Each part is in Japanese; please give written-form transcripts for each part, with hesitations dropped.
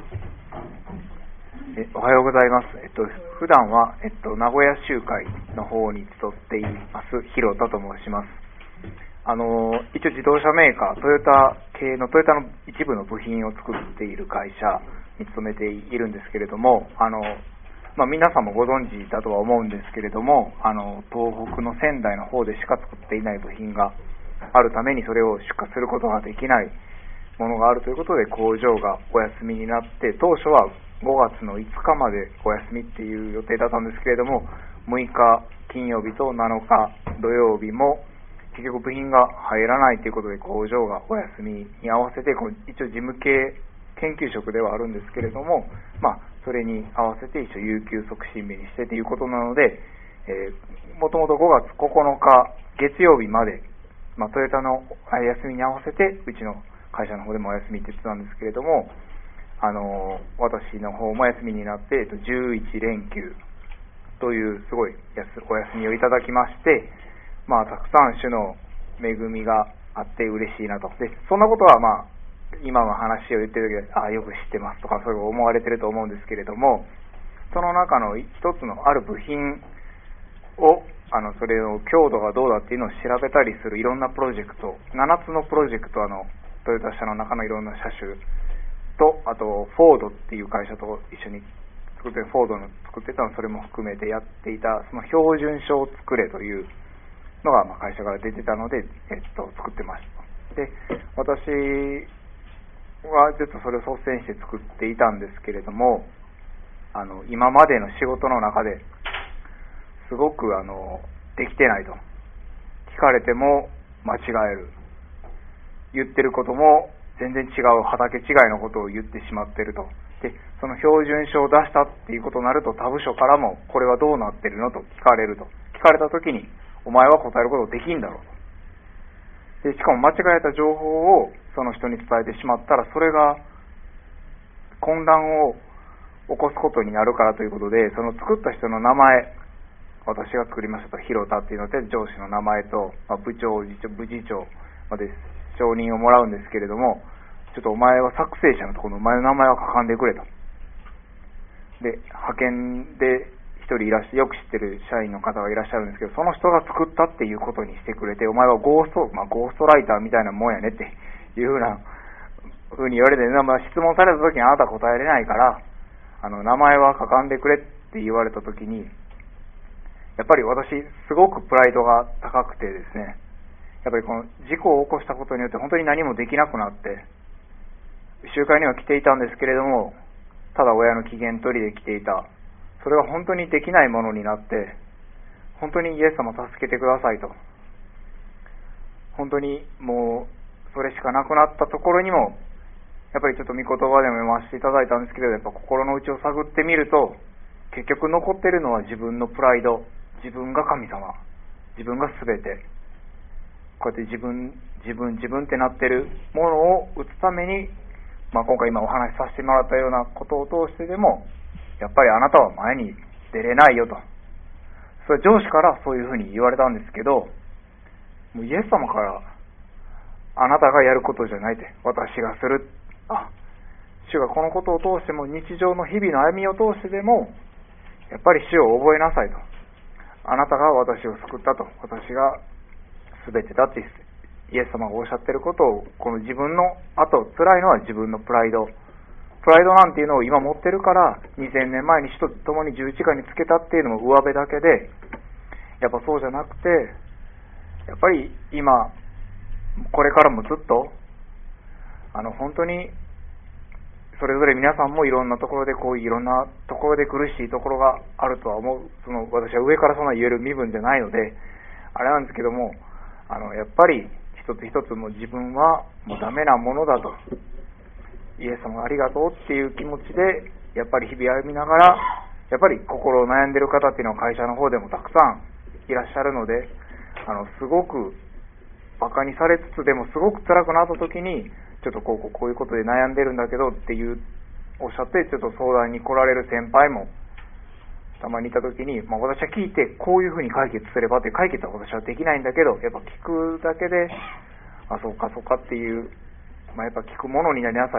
おはようございます。普段は、名古屋集会の方に集っています広田と申します。一応自動車メーカートヨタ系のトヨタの一部の部品を作っている会社に勤めているんですけれども、皆さんもご存知だとは思うんですけれども、東北の仙台の方でしか作っていない部品があるために、それを出荷することができないものがあるということで工場がお休みになって、当初は5月の5日までお休みっていう予定だったんですけれども、6日金曜日と7日土曜日も結局部品が入らないということで工場がお休みに合わせて、一応事務系研究職ではあるんですけれども、それに合わせて一応有給促進日にしてということなので、もともと5月9日月曜日まで、トヨタの休みに合わせてうちの会社の方でもお休みって言ってたんですけれども、私の方も休みになって、11連休というすごいお休みをいただきまして、たくさん種の恵みがあって嬉しいなと。で、そんなことは今の話を言ってる時はよく知ってますとかそういう思われてると思うんですけれども、その中の一つのある部品をそれの強度がどうだっていうのを調べたりするいろんなプロジェクト、7つのプロジェクト、トヨタ車の中のいろんな車種と、あとフォードっていう会社と一緒に作ってフォードの作ってたの、それも含めてやっていたその標準書を作れというのが会社から出てたので、作ってました。で、私はずっとそれを率先して作っていたんですけれども、今までの仕事の中ですごくできてないと、聞かれても間違える、言ってることも全然違う畑違いのことを言ってしまっていると。で、その標準書を出したっていうことになると、他部署からもこれはどうなってるのと聞かれると。聞かれたときにお前は答えることできんだろうと。で、しかも間違えた情報をその人に伝えてしまったら、それが混乱を起こすことになるからということで、その作った人の名前、私が作りましたと広田っていうので上司の名前と、部長、部次長まで承認をもらうんですけれども、ちょっとお前は作成者のところのお前の名前は書かんでくれと。で、派遣で一人いらっしゃる、よく知ってる社員の方がいらっしゃるんですけど、その人が作ったっていうことにしてくれて、お前はゴーストライターみたいなもんやねっていうふうに言われて、質問された時にあなた答えれないから名前は書かんでくれって言われた時に、やっぱり私すごくプライドが高くてですね、やっぱりこの事故を起こしたことによって本当に何もできなくなって、集会には来ていたんですけれども、ただ親の機嫌取りで来ていた。それが本当にできないものになって、本当にイエス様助けてくださいと、本当にもうそれしかなくなったところにも、やっぱりちょっと御言葉でも読ませていただいたんですけど、やっぱ心の内を探ってみると、結局残っているのは自分のプライド、自分が神様、自分が全て、こうやって自分ってなっているものを打つために、今回お話しさせてもらったようなことを通してでも、やっぱりあなたは前に出れないよと、それ上司からそういうふうに言われたんですけど、もうイエス様からあなたがやることじゃないって、私がする、主がこのことを通しても、日常の日々の歩みを通してでも、やっぱり主を覚えなさいと、あなたが私を救ったと、私が全てだってイエス様がおっしゃっていることを、この自分の辛いのは自分のプライドなんていうのを今持ってるから、2000年前に主と共に十字架につけたっていうのも上辺だけで、やっぱそうじゃなくて、やっぱり今これからもずっと本当にそれぞれ皆さんもいろんなところでいろんなところで苦しいところがあるとは思う。私は上からそんな言える身分じゃないのであれなんですけども、やっぱり一つ一つも自分はもうダメなものだと、イエス様ありがとうっていう気持ちでやっぱり日々歩みながら、やっぱり心を悩んでいる方っていうのは会社の方でもたくさんいらっしゃるので、すごくバカにされつつでもすごく辛くなった時に、ちょっとこういうことで悩んでるんだけどっていうおっしゃって、ちょっと相談に来られる先輩もたまにいた時に、私は聞いてこういうふうに解決すればって、解決は私はできないんだけど、やっぱ聞くだけでそうかっていう、やっぱ聞くものになりなさいと、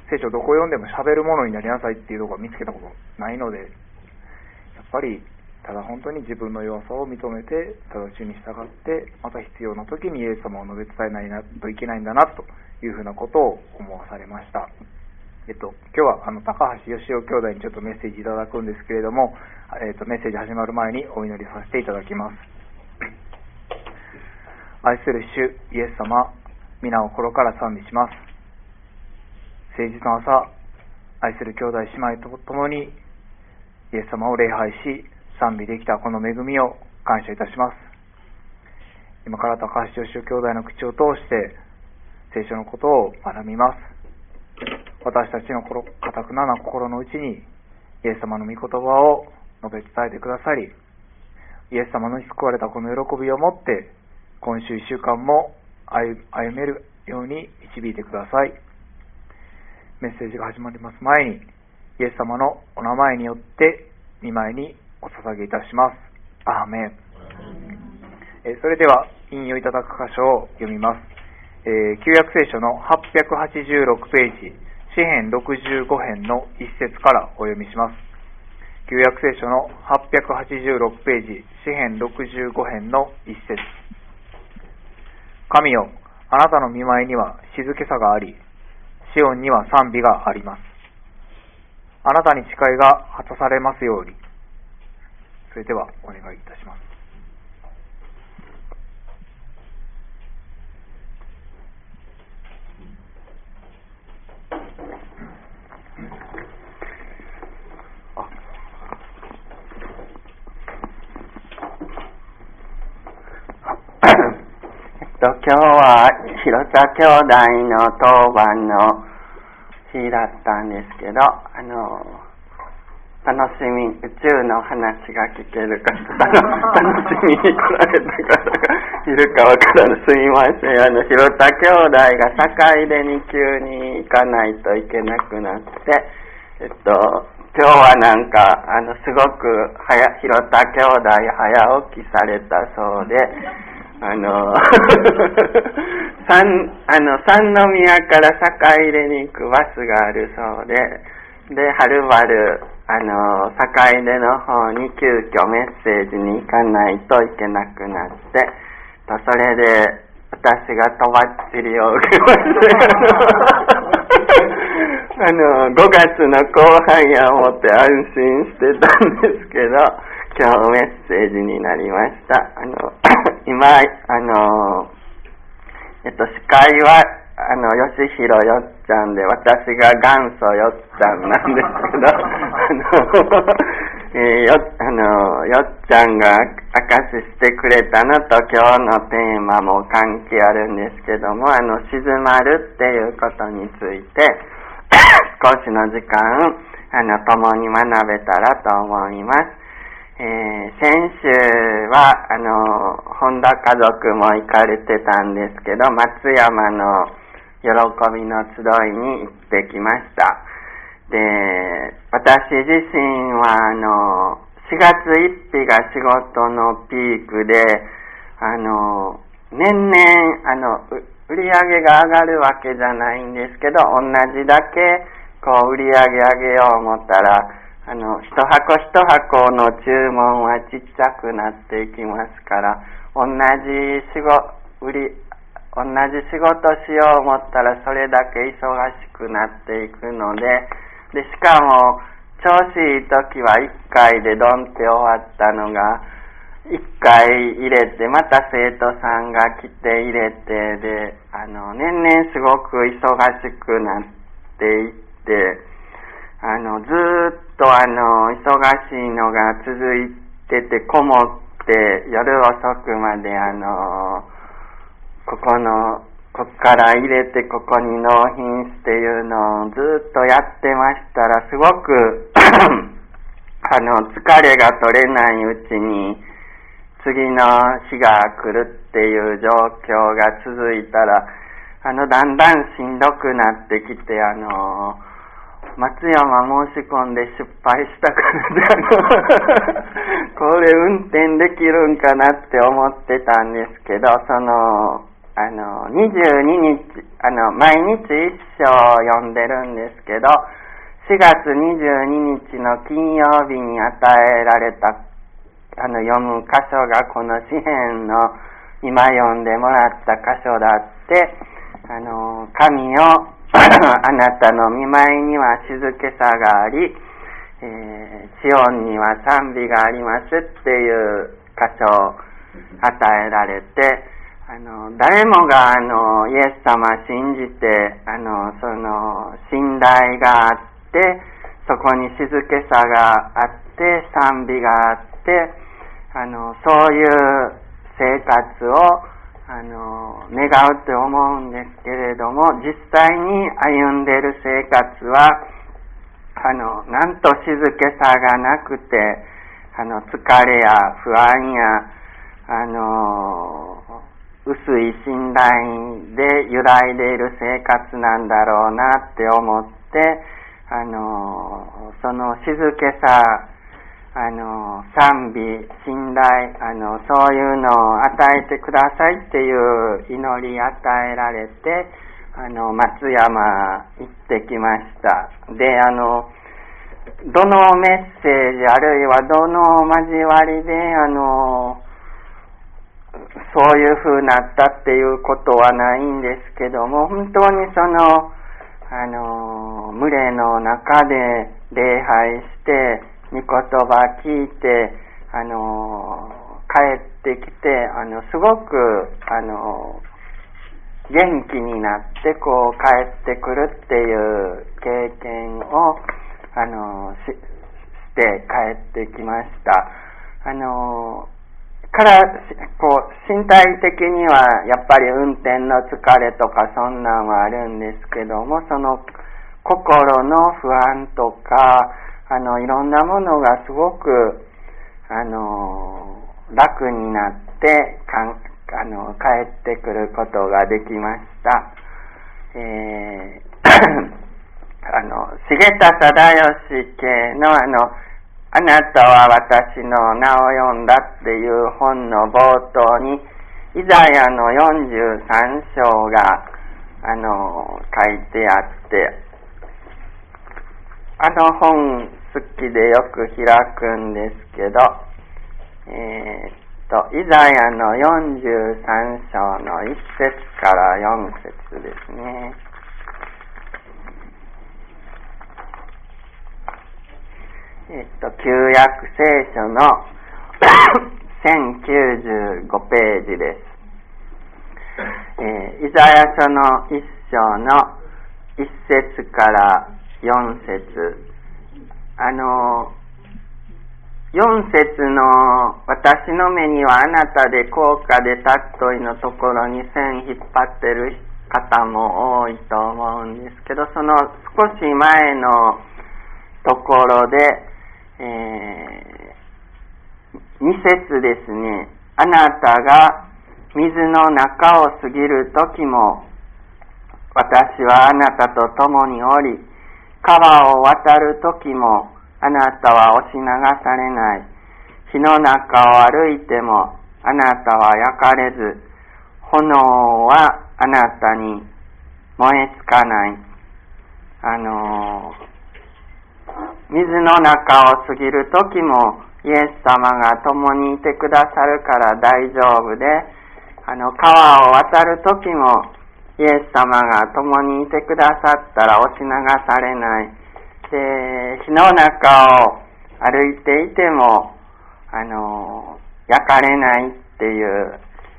聖書どこ読んでも喋るものになりなさいっていうところを見つけたことないので、やっぱりただ本当に自分の弱さを認めて、ただ主に従って、また必要な時にイエス様を述べ伝えないといけないんだなというふうなことを思わされました。今日は高橋義雄兄弟にちょっとメッセージいただくんですけれども、メッセージ始まる前にお祈りさせていただきます。愛する主イエス様、皆を心から賛美します。誠実な朝、愛する兄弟姉妹と共にイエス様を礼拝し賛美できたこの恵みを感謝いたします。今から高橋義雄兄弟の口を通して聖書のことを学びます。私たちの堅くなな心の内にイエス様の御言葉を述べ伝えてくださり、イエス様の救われたこの喜びをもって今週1週間も歩めるように導いてください。メッセージが始まります前にイエス様のお名前によって御前にお捧げいたします。アーメン。それでは引用いただく箇所を読みます。旧約聖書の886ページ、詩編65編の一節からお読みします。旧約聖書の886ページ、詩編65編の一節。神よ、あなたの御前には静けさがあり、シオンには賛美があります。あなたに誓いが果たされますように。それではお願いいたします。 今日は広田兄弟の当番の日だったんですけど、楽しみ、宇宙の話が聞けるか楽しみに来られた方がいるかわからない。すみません。広田兄弟が坂出に急に行かないといけなくなって、今日はなんかすごく広田兄弟早起きされたそうで、三宮から坂出に行くバスがあるそうで、はるばる坂出の方に急遽メッセージに行かないといけなくなって、それで私がとばっちりを受けまして5月の後半や思って安心してたんですけど、今日メッセージになりました。今司会は吉弘よっちゃんで、私が元祖よっちゃんなんですけどよっちゃんが明かししてくれたのと今日のテーマも関係あるんですけども、静まるっていうことについて少しの時間共に学べたらと思います。先週は本田家族も行かれてたんですけど、松山の喜びの集いに行ってきました。で、私自身は4月1日が仕事のピークで、年々売り上げが上がるわけじゃないんですけど、同じだけ売り上げ上げよう思ったら一箱一箱の注文はちっちゃくなっていきますから、同じ仕事しよう思ったらそれだけ忙しくなっていくので、しかも調子いい時は1回でドンって終わったのが1回入れて、また生徒さんが来て入れてで、年々すごく忙しくなっていって、ずっと忙しいのが続いてて、こもって夜遅くまでこっから入れてここに納品っていうのをずっとやってましたら、すごく疲れが取れないうちに次の日が来るっていう状況が続いたら、だんだんしんどくなってきて、松山申し込んで失敗したからでこれ運転できるんかなって思ってたんですけど、 22日、毎日一章読んでるんですけど、4月22日の金曜日に与えられた、読む箇所がこの詩編の今読んでもらった箇所だって、神よ、あなたの御前には静けさがあり、シオンには賛美がありますっていう箇所を与えられて、誰もがイエス様信じてその信頼があって、そこに静けさがあって賛美があって、そういう生活を願うって思うんですけれども、実際に歩んでいる生活はなんと静けさがなくて、疲れや不安や薄い信頼で揺らいでいる生活なんだろうなって思って、その静けさ、賛美、信頼、そういうのを与えてくださいっていう祈り与えられて、松山行ってきました。で、どのメッセージあるいはどの交わりでそういう風になったっていうことはないんですけども、本当にその群れの中で礼拝して御言葉聞いて帰ってきてすごく元気になってこう帰ってくるっていう経験をして帰ってきました。からこう身体的にはやっぱり運転の疲れとかそんなんはあるんですけども、その心の不安とかいろんなものがすごく楽になって帰ってくることができました。重田貞義家のあなたは私の名を読んだっていう本の冒頭にイザヤの43章が書いてあって、本好きでよく開くんですけど、イザヤの43章の1節から4節ですね。旧約聖書の1095ページです。イザヤ書の1章の1節から4節。4節の私の目にはあなたで高価で尊いのところに線引っ張ってる方も多いと思うんですけど、その少し前のところで2節ですね。あなたが水の中を過ぎるときも私はあなたと共におり、川を渡るときもあなたは押し流されない。火の中を歩いてもあなたは焼かれず、炎はあなたに燃えつかない。水の中を過ぎるときもイエス様が共にいてくださるから大丈夫で、川を渡るときもイエス様が共にいてくださったら押し流されない。で、火の中を歩いていても焼かれないっていう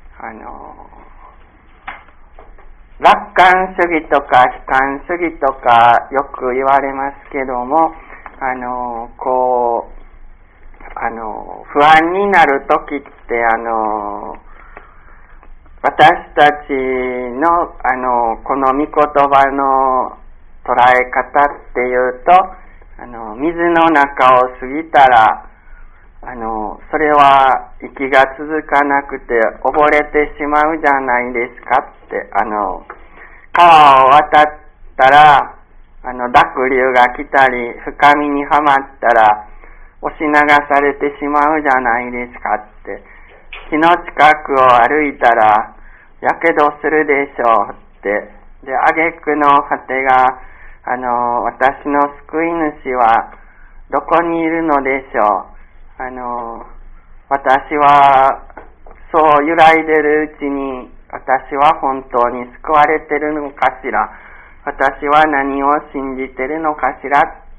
楽観主義とか悲観主義とかよく言われますけども、不安になるときって私たちのこの御言葉の捉え方っていうと水の中を過ぎたらそれは息が続かなくて溺れてしまうじゃないですかって川を渡ったら濁流が来たり深みにはまったら押し流されてしまうじゃないですかって、火の近くを歩いたらやけどするでしょうって。で、挙句の果てが、私の救い主はどこにいるのでしょう。私はそう揺らいでるうちに、私は本当に救われてるのかしら、私は何を信じてるのかしらって、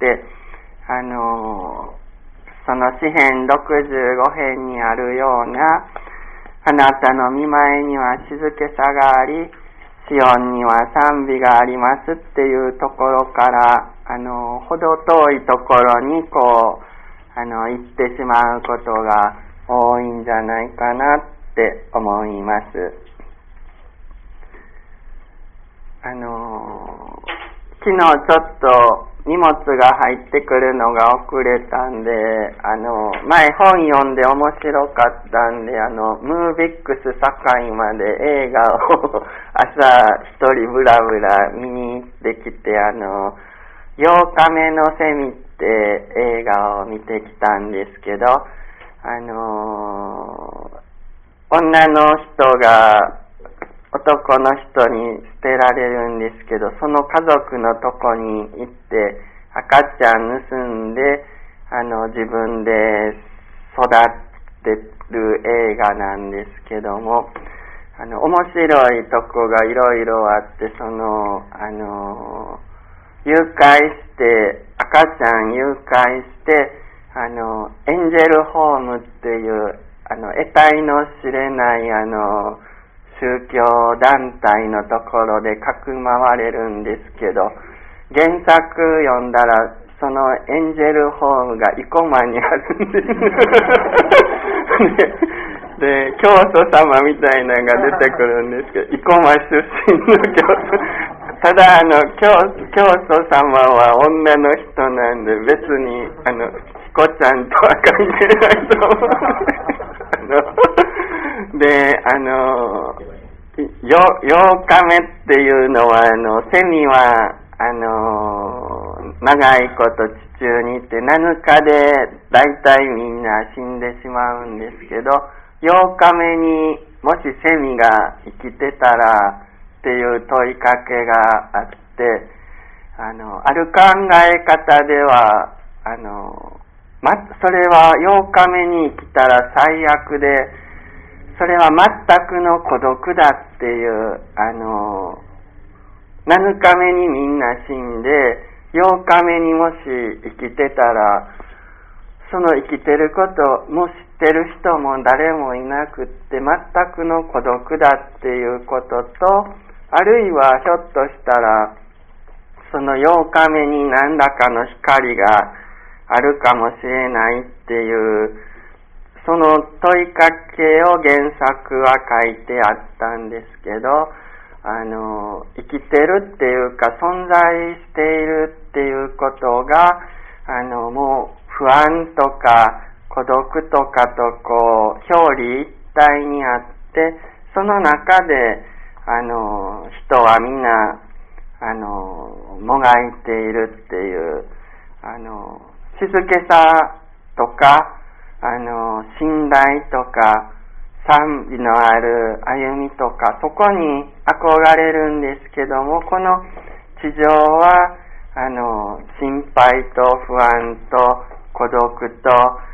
その詩編65編にあるような、あなたの御前には静けさがあり、シオンには賛美がありますっていうところから、ほど遠いところに行ってしまうことが多いんじゃないかなって思います。昨日ちょっと荷物が入ってくるのが遅れたんで、前本読んで面白かったんで、ムービックス堺まで映画を朝一人ブラブラ見に行ってきて、8日目のセミって映画を見てきたんですけど、女の人が男の人に捨てられるんですけど、その家族のとこに行って赤ちゃん盗んで自分で育てる映画なんですけども、面白いとこがいろいろあって、誘拐して赤ちゃん誘拐してエンジェルホームっていう得体の知れない宗教団体のところでかくまわれるんですけど、原作読んだらそのエンジェルホームが生駒にあるんですで、教祖様みたいなのが出てくるんですけど、生駒出身の教祖、ただ教祖様は女の人なんで、別に彦ちゃんとは関係ないと思うで、8日目っていうのはセミは長いこと地中にいて7日でだいたいみんな死んでしまうんですけど、8日目にもしセミが生きてたらっていう問いかけがあって、ある考え方ではそれは8日目に生きたら最悪で、それは全くの孤独だっていう7日目にみんな死んで8日目にもし生きてたら、その生きてることも知ってる人も誰もいなくって全くの孤独だっていうことと、あるいはひょっとしたらその8日目に何らかの光があるかもしれないっていう、その問いかけを原作は書いてあったんですけど、生きてるっていうか存在しているっていうことがもう不安とか孤独とかと表裏一体にあって、その中で人はみんなもがいているっていう静けさとか信頼とか賛美のある歩みとか、そこに憧れるんですけども、この地上は心配と不安と孤独と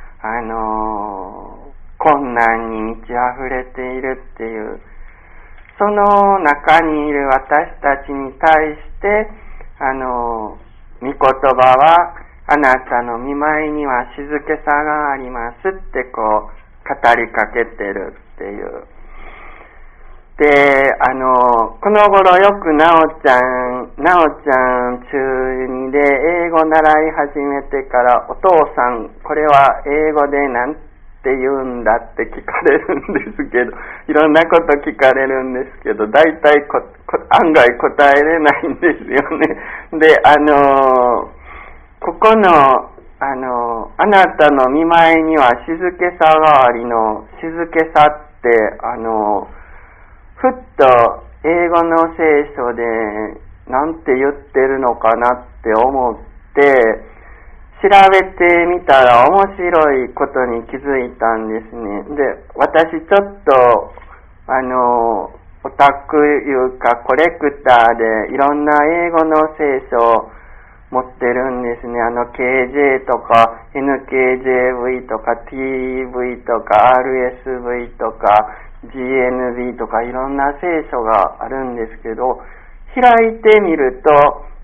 困難に満ち溢れているっていう、その中にいる私たちに対して御言葉は、あなたの御前には静けさがありますってこう語りかけてるっていう。で、この頃よくなおちゃん中2で英語習い始めてから、お父さんこれは英語でなんて言うんだって聞かれるんですけど、いろんなこと聞かれるんですけど、大体案外答えれないんですよね。で、ここのあなたの御前には静けさがありの静けさってふっと英語の聖書でなんて言ってるのかなって思って調べてみたら面白いことに気づいたんですね。で、私ちょっとオタクいうかコレクターでいろんな英語の聖書を持ってるんですね。KJ とか NKJV とか TV とか RSV とか GNB とかいろんな聖書があるんですけど、開いてみると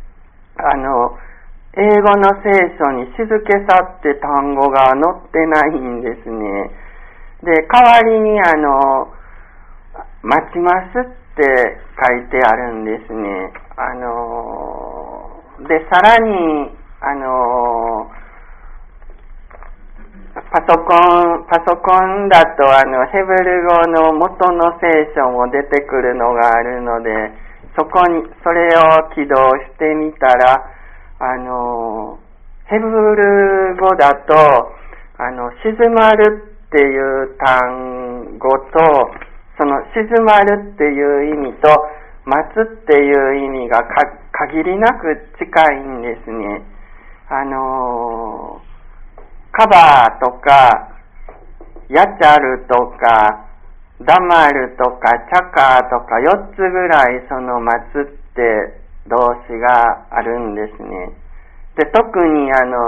英語の聖書に静けさって単語が載ってないんですね。で、代わりに待ちますって書いてあるんですね。で、さらにパソコンだとヘブル語の元の聖書も出てくるのがあるので、それを起動してみたらヘブル語だと静まるっていう単語と、その静まるっていう意味と待つっていう意味が限りなく近いんですね。カバーとかヤチャルとかダマルとかチャカーとか4つぐらいその待つって動詞があるんですね。で、特に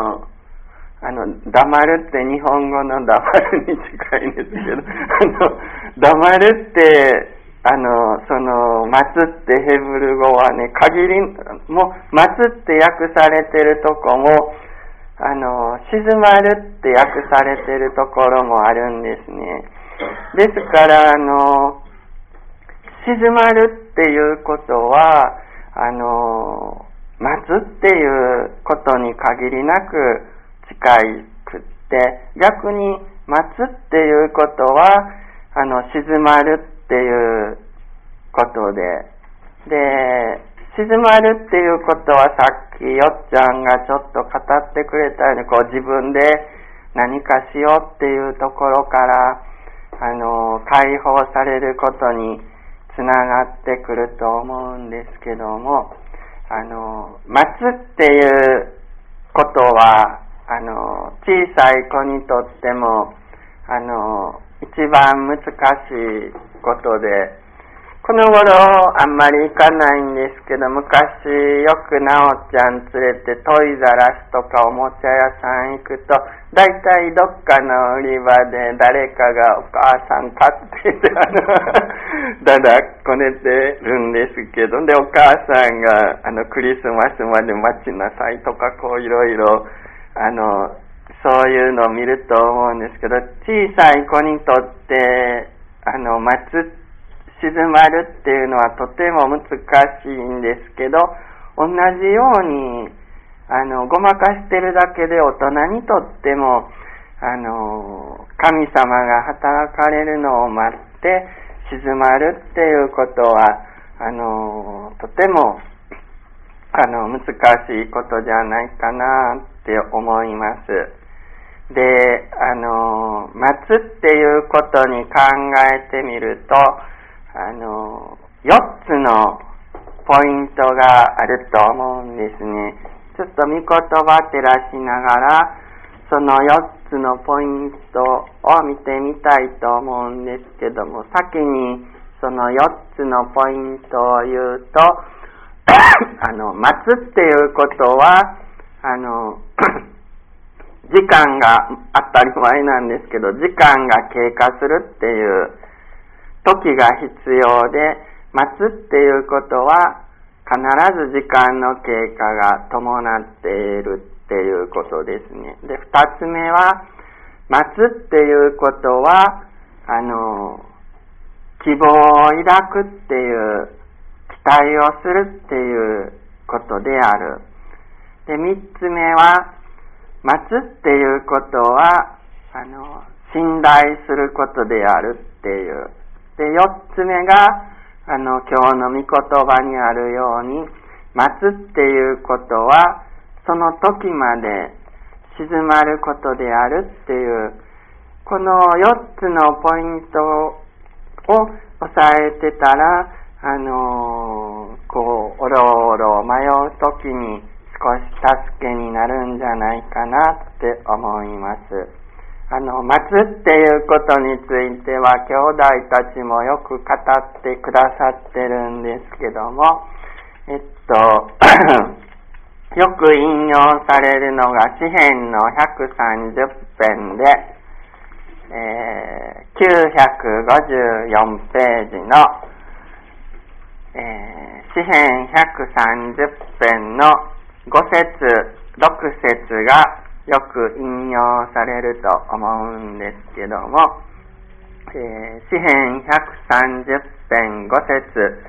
黙るって日本語の黙るに近いんですけど黙るってその待つってヘブル語はね、もう待つって訳されてるとこも静まるって訳されてるところもあるんですね。ですから静まるっていうことは待つっていうことに限りなく近くって、逆に待つっていうことは静まるっていうことで、静まるっていうことはさっきよっちゃんがちょっと語ってくれたように自分で何かしようっていうところから解放されることにつながってくると思うんですけども、待つっていうことは小さい子にとっても一番難しいことで、この頃あんまり行かないんですけど、昔よくなおちゃん連れてトイザらスとかおもちゃ屋さん行くと、だいたいどっかの売り場で誰かがお母さん買っててだだっこねてるんですけど、でお母さんがクリスマスまで待ちなさいとかいろいろそういうのを見ると思うんですけど、小さい子にとって静まるっていうのはとても難しいんですけど、同じようにごまかしてるだけで大人にとっても神様が働かれるのを待って静まるっていうことはとても難しいことじゃないかなって思います。で、待つっていうことに考えてみると4つのポイントがあると思うんですね。ちょっと御言葉照らしながらその4つのポイントを見てみたいと思うんですけども、先にその4つのポイントを言うと待つっていうことは時間が当たり前なんですけど、時間が経過するっていう時が必要で、待つっていうことは必ず時間の経過が伴っているっていうことですね。で、2つ目は待つっていうことは希望を抱くっていう期待をするっていうことである。で、3つ目は待つっていうことは信頼することであるっていう。で、4つ目が今日の御言葉にあるように、待つっていうことはその時まで静まることであるっていう、この4つのポイントを押さえてたらおろおろ迷う時に少し助けになるんじゃないかなって思います。 待つっていうことについては兄弟たちもよく語ってくださってるんですけども、よく引用されるのが詩編の130編で、954ページの、詩編130編の5節6節がよく引用されると思うんですけども、詩編130編5節、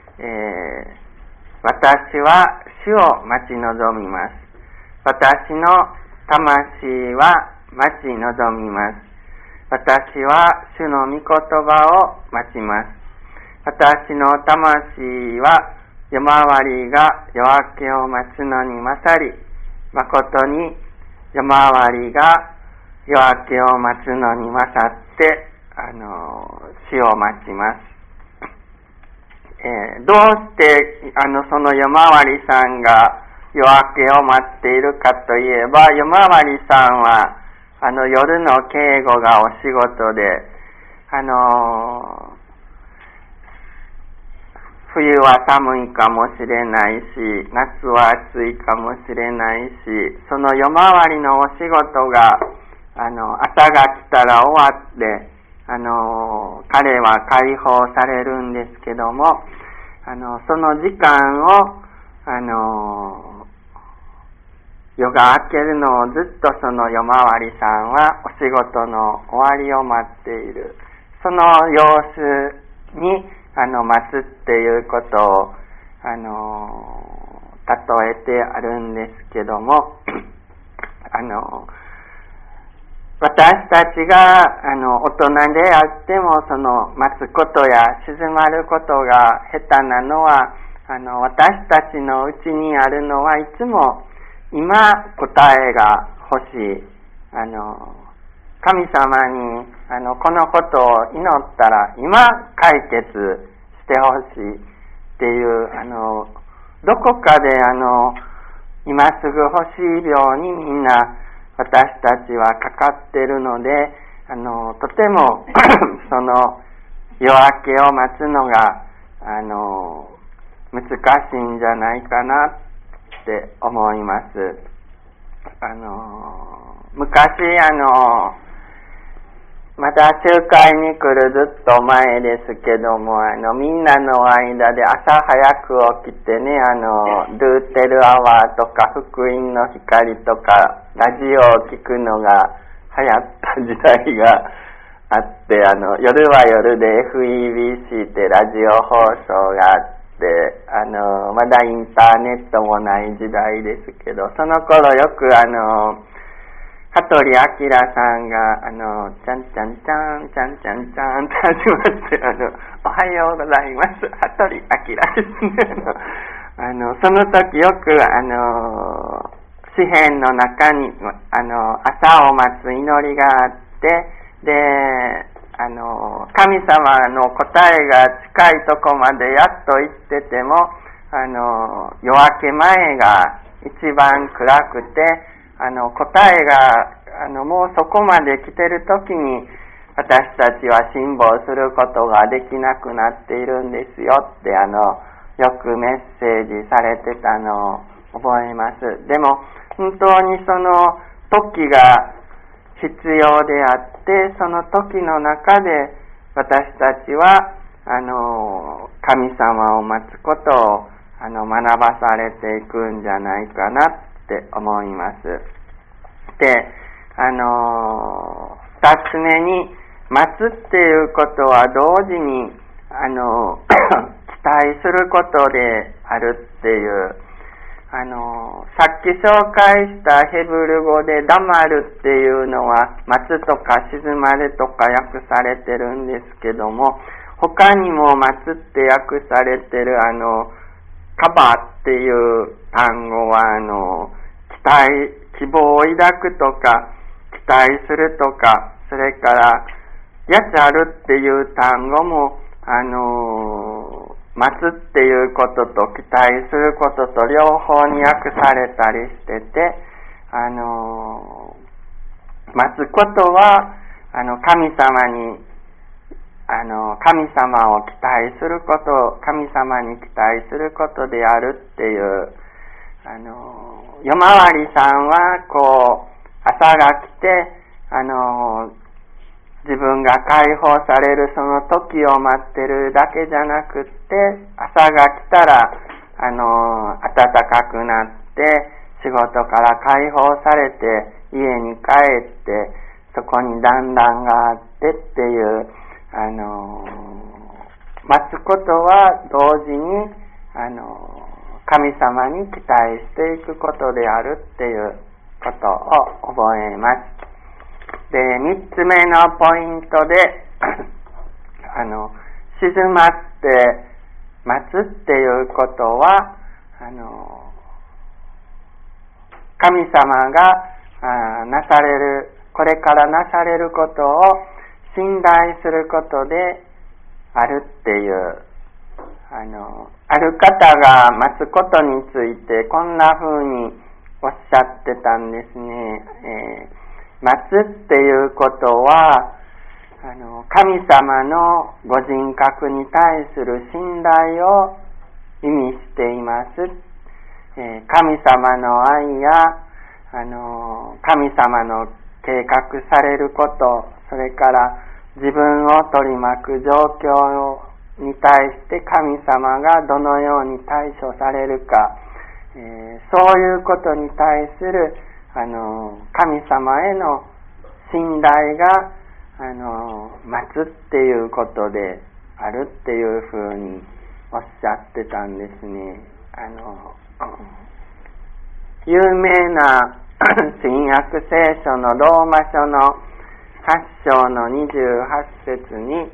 私は主を待ち望みます。私の魂は待ち望みます。私は主の御言葉を待ちます。私の魂は夜回りが夜明けを待つのに勝り、誠に夜回りが夜明けを待つのに勝って、主を待ちます。どうしてその夜回りさんが夜明けを待っているかといえば、夜回りさんは夜の警護がお仕事で、冬は寒いかもしれないし、夏は暑いかもしれないし、その夜回りのお仕事が朝が来たら終わって、彼は解放されるんですけども、その時間を夜が明けるのをずっとその夜回りさんはお仕事の終わりを待っている。その様子に待つっていうことを例えてあるんですけども、私たちが大人であっても、その待つことや静まることが下手なのは、私たちのうちにあるのはいつも今答えが欲しい、神様にこのことを祈ったら今解決してほしいっていうどこかで今すぐ欲しい病にみんな私たちはかかっているので、とてもその夜明けを待つのが難しいんじゃないかなって思います。昔また集会に来るずっと前ですけども、みんなの間で朝早く起きてね、ルーテルアワーとか福音の光とかラジオを聞くのが流行った時代があって、夜は夜で FEBC ってラジオ放送があって、まだインターネットもない時代ですけど、その頃よく香取明さんがちゃんちゃんちゃんちゃんちゃんちゃんって始まって、おはようございます、香取明ですね。その時よく詩篇の中に朝を待つ祈りがあって、で神様の答えが近いとこまでやっと行ってても夜明け前が一番暗くて、答えがもうそこまで来てる時に私たちは辛抱することができなくなっているんですよってよくメッセージされてたのを覚えます。でも本当にその時が必要であって、その時の中で私たちは神様を待つことを学ばされていくんじゃないかなって思います。で、二つ目に待つっていうことは同時に期待することであるっていう、さっき紹介したヘブル語で黙るっていうのは待つとか静まるとか訳されてるんですけども、他にも待つって訳されてるカバっていう単語は希望を抱くとか期待するとか、それからやちゃるっていう単語も待つっていうことと期待することと両方に訳されたりしてて、 待つことは神様を期待すること、神様に期待することであるっていう、夜回りさんはこう朝が来て自分が解放されるその時を待ってるだけじゃなくって、朝が来たら暖かくなって仕事から解放されて家に帰ってそこに団らんがあってっていう待つことは同時に神様に期待していくことであるっていうことを覚えます。で、3つ目のポイントで静まって待つっていうことは神様がなされる、これからなされることを信頼することであるっていうある方が待つことについてこんな風におっしゃってたんですね。待つっていうことは神様のご人格に対する信頼を意味しています。神様の愛や神様の計画されること、それから自分を取り巻く状況に対して神様がどのように対処されるか、そういうことに対する神様への信頼が待つっていうことであるっていうふうにおっしゃってたんですね。有名な新約聖書のローマ書の8章の28節に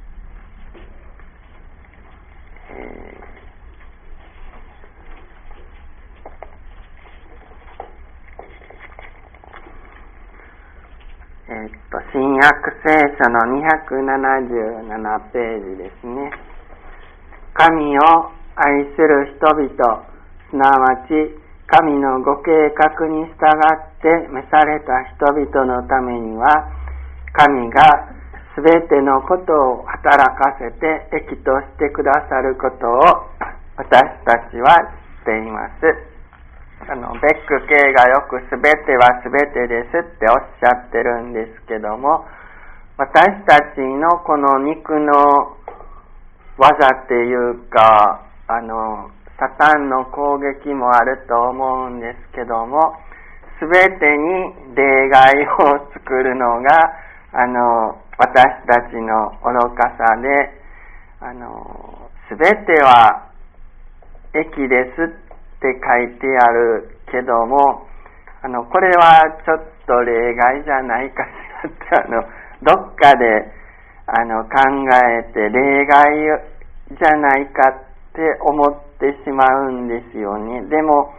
新約聖書の277ページですね。神を愛する人々、すなわち神のご計画に従って召された人々のためには、神がすべてのことを働かせて益としてくださることを私たちは知っています。ベック系がよくすべてはすべてですっておっしゃってるんですけども、私たちのこの肉の技っていうかサタンの攻撃もあると思うんですけども、すべてに例外を作るのが私たちの愚かさで、すべては益ですって書いてあるけども、これはちょっと例外じゃないかしらってどっかで考えて例外じゃないかって思ってしまうんですよね。でも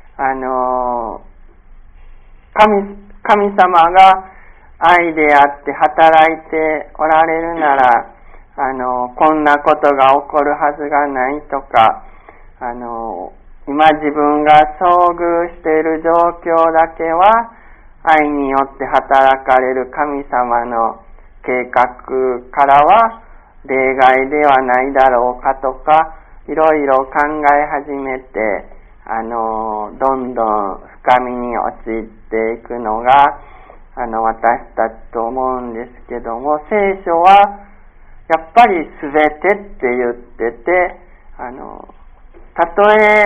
神様が愛であって働いておられるならこんなことが起こるはずがないとか今自分が遭遇している状況だけは愛によって働かれる神様の計画からは例外ではないだろうかとかいろいろ考え始めてどんどん深みに陥っていくのが私たちと思うんですけども、聖書はやっぱりすべてって言っててたとえ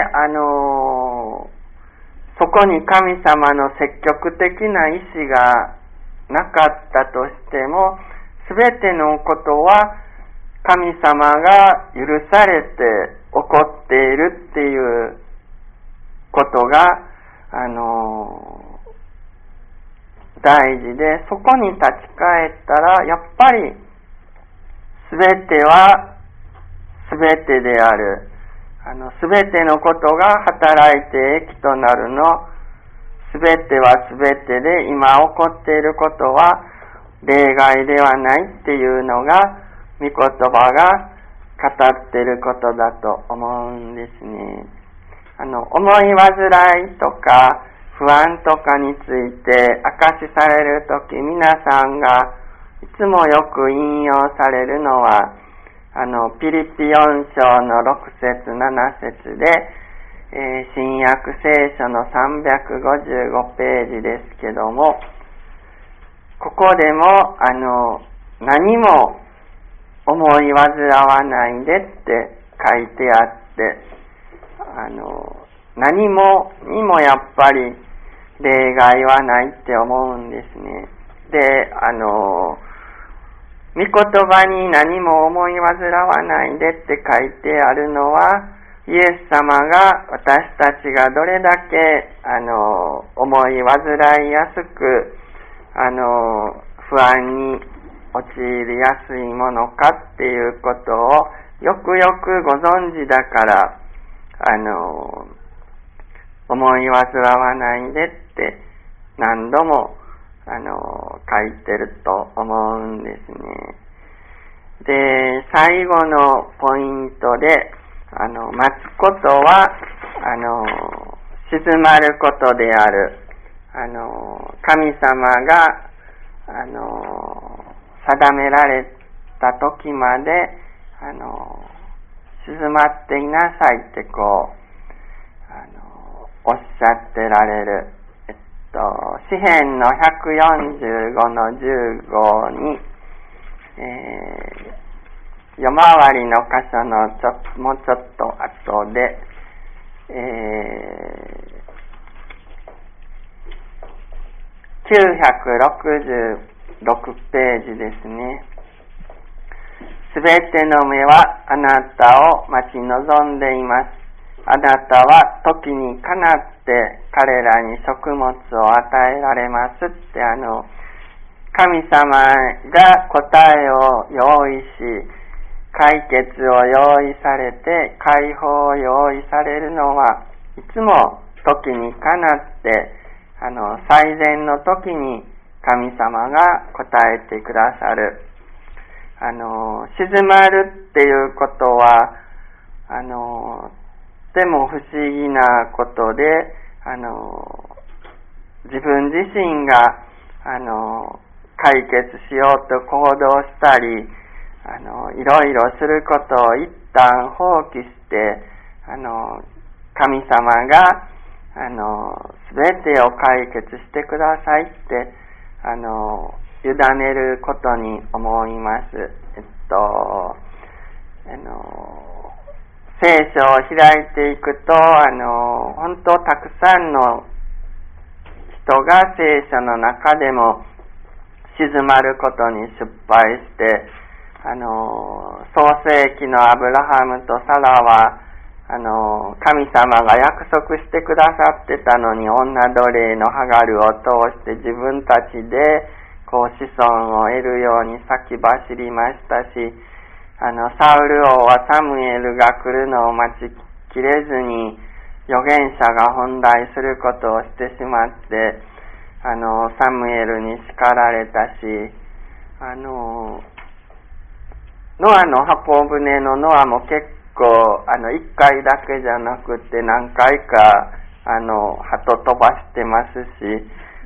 そこに神様の積極的な意志がなかったとしても、すべてのことは神様が許されて起こっているっていうことが大事で、そこに立ち返ったらやっぱりすべてはすべてである。すべてのことが働いて益となるの。すべてはすべてで今起こっていることは例外ではないっていうのが御言葉が語っていることだと思うんですね。思い煩いとか不不安とかについて明かしされるとき、皆さんがいつもよく引用されるのは、ピリピ4章の6節7節で、新約聖書の355ページですけども、ここでも何も思い煩わないでって書いてあって、何もにもやっぱり例外はないって思うんですね。で、御言葉に何も思い煩わないでって書いてあるのは、イエス様が私たちがどれだけ思い煩いやすく不安に陥りやすいものかっていうことをよくよくご存知だから思い煩わないでって何度も書いてると思うんですね。で、最後のポイントで待つことは静まることである。神様が定められた時まで静まっていなさいっておっしゃってられる。詩編の145の15に、夜回りの箇所のもうちょっと後で、966ページですね。すべての目はあなたを待ち望んでいます。あなたは時にかなって彼らに食物を与えられますって神様が答えを用意し、解決を用意されて解放を用意されるのはいつも時にかなって最善の時に神様が答えてくださる。静まるっていうことはとても不思議なことで自分自身が解決しようと行動したりいろいろすることを一旦放棄して神様がすべてを解決してくださいって委ねることに思います。聖書を開いていくと本当たくさんの人が聖書の中でも静まることに失敗して創世記のアブラハムとサラは神様が約束してくださってたのに女奴隷のハガルを通して自分たちで子孫を得るように先走りましたしサウル王はサムエルが来るのを待ちきれずに預言者が本題することをしてしまってサムエルに叱られたしノアの箱舟のノアも結構1回だけじゃなくて何回か鳩飛ばしてますし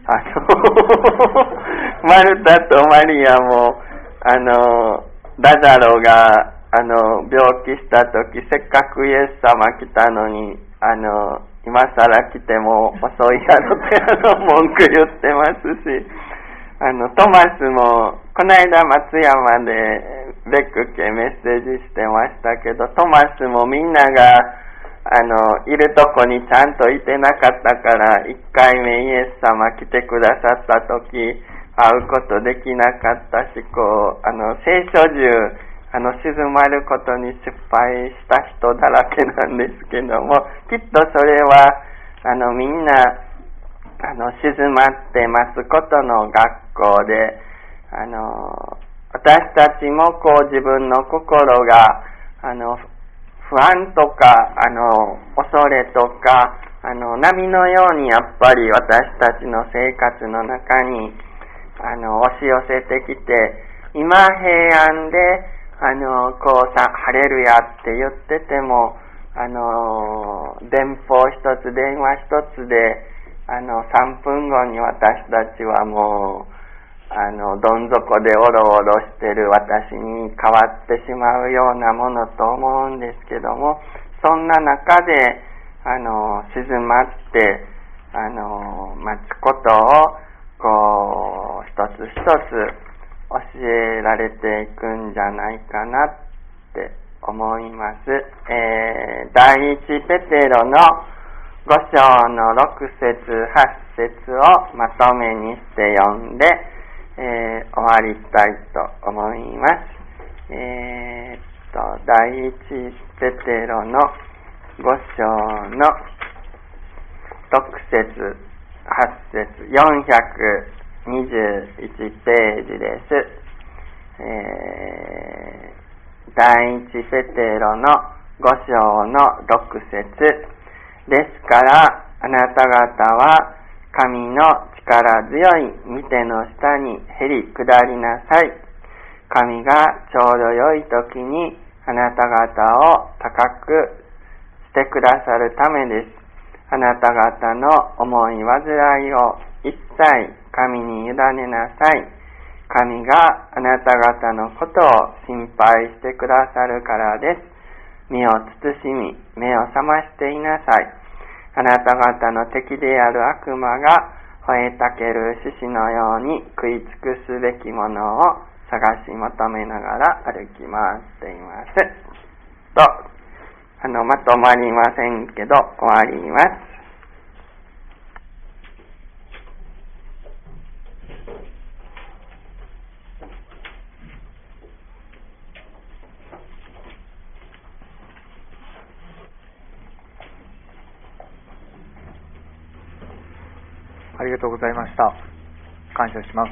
マルタとマリアもラザロが病気した時せっかくイエス様来たのに今更来ても遅いやろって文句言ってますしトマスもこの間松山でベック家メッセージしてましたけどトマスもみんながいるとこにちゃんといてなかったから1回目イエス様来てくださった時会うことできなかったし聖書中静まることに失敗した人だらけなんですけどもきっとそれはみんな静まって待つことの学校で私たちも自分の心が不安とか恐れとか波のようにやっぱり私たちの生活の中に押し寄せてきて今平安でハレルヤって言ってても電報一つ電話一つで 3分後に私たちはもうどん底でおろおろしてる私に変わってしまうようなものと思うんですけども、そんな中で静まって待つことをこう一つ一つ教えられていくんじゃないかなって思います。第一ペテロの5章の6節8節をまとめにして読んで、終わりたいと思います。第一ペテロの5章の6節8節421ページです。第一ペテロの5章の6節ですからあなた方は神の力強い御手の下にへり下りなさい。神がちょうど良い時にあなた方を高くしてくださるためです。あなた方の思い煩いを一切神に委ねなさい。神があなた方のことを心配してくださるからです。身を慎み、目を覚ましていなさい。あなた方の敵である悪魔が吠えたける獅子のように食い尽くすべきものを探し求めながら歩き回っています。まとまりませんけど終わります。 ありがとうございました。感謝します。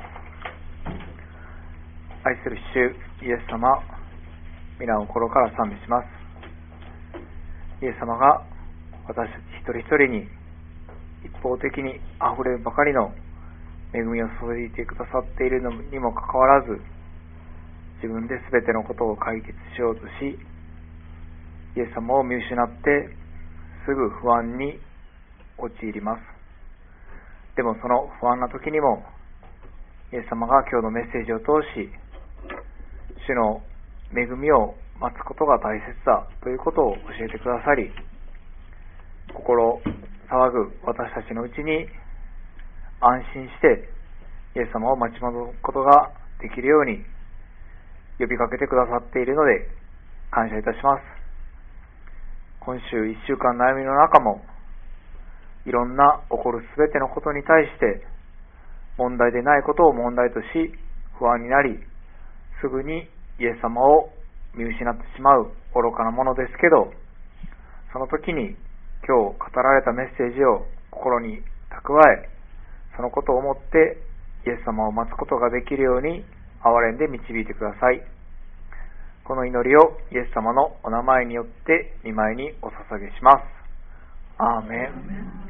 愛する主イエス様、皆を心から賛美します。イエス様が私たち一人一人に一方的にあふれるばかりの恵みを注いでくださっているのにもかかわらず、自分で全てのことを解決しようとし、イエス様を見失ってすぐ不安に陥ります。でもその不安な時にもイエス様が今日のメッセージを通し、主の恵みを待つことが大切だということを教えてくださり、心騒ぐ私たちのうちに安心してイエス様を待ち望むことができるように呼びかけてくださっているので感謝いたします。今週1週間悩みの中もいろんな起こるすべてのことに対して問題でないことを問題とし不安になり、すぐにイエス様を見失ってしまう愚かなものですけど、その時に今日語られたメッセージを心に蓄え、そのことを思ってイエス様を待つことができるように憐れんで導いてください。この祈りをイエス様のお名前によって御前にお捧げします。アーメン。